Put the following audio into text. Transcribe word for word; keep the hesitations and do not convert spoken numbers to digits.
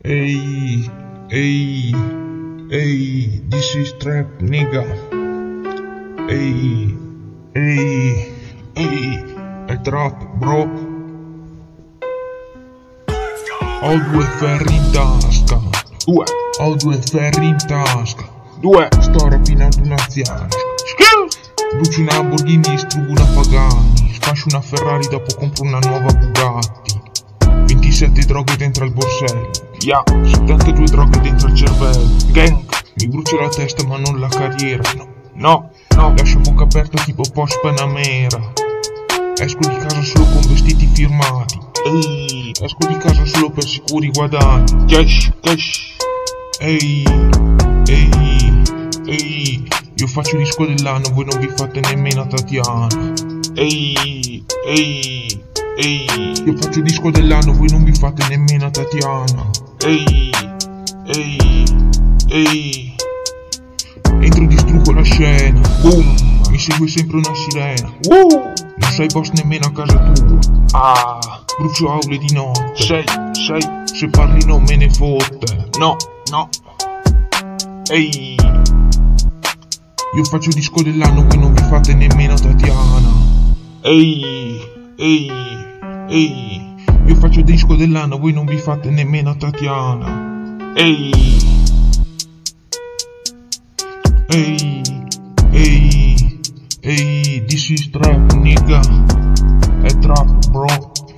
Hey, hey, hey, this is trap, nigga. Hey, hey, hey, è trap, bro. Ho due ferri in tasca, due. Ho due ferri in tasca, due. Sto rapinando un anziano. Brucio una Lamborghini, distruggo una Pagani. Sfascio una Ferrari, dopo compro una nuova Bugatti. ventisette droghe dentro al borsello. Yeah, settantadue droghe dentro al cervello. Gang, mi brucio la testa ma non la carriera. No, no, no, lascio bocca aperta tipo Porsche Panamera. Esco di casa solo con vestiti firmati. Ehi, esco di casa solo per sicuri guadagni. Cash, cash. Ehi, ehi, ehi. Io faccio il disco dell'anno, voi non vi fate nemmeno a Tatiana. Ehi, ehi, ehi. Io faccio il disco dell'anno, voi non vi fate nemmeno a Tatiana. Ehi, ehi, ehi. Entro e distruggo la scena. Boom, mi segue sempre una sirena. Woo, non sei boss nemmeno a casa tua. Ah, brucio aule di notte. Sei, sei, se parli non me ne fotte. No, no. Ehi. Io faccio il disco dell'anno, voi non vi fate nemmeno Tatiana. Ehi, ehi, ehi. Io faccio il disco dell'anno, voi non vi fate nemmeno Tatiana. Ehi, ehi, ehi, ehi. This is trap, nigga. È trap, bro.